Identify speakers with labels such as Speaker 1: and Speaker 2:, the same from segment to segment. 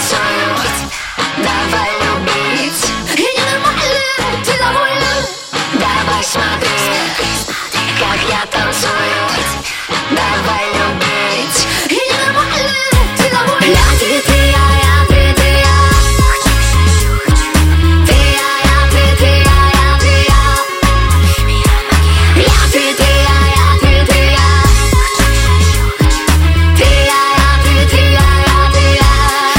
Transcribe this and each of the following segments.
Speaker 1: танцую. Давай любить. И ненормально, ты довольна? Давай смотри, как я танцую. Давай любить. И ненормально, ты довольна? Я, ты, ты, я, ты, ты, я. Ты, я, ты, ты, я, ты, я. Я, ты, ты, я, ты, ты, я. Ты, я, ты, ты, я, ты, я.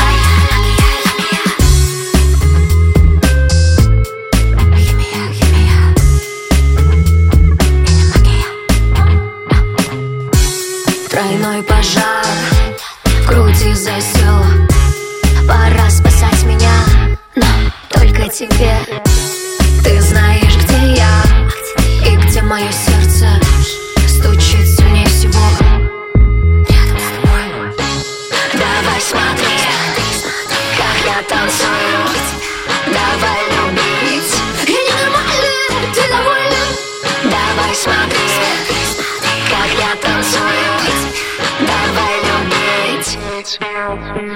Speaker 1: Тройной пожар в груди засел. Пора спасать меня, но только тебе. Ты знаешь, где я и где мое сердце стучит сильнее всего. Рядом с тобой. Давай смотри, как я танцую. Давай любить. И ненормально, ты довольна? Давай смотри, как я танцую. Давай любить.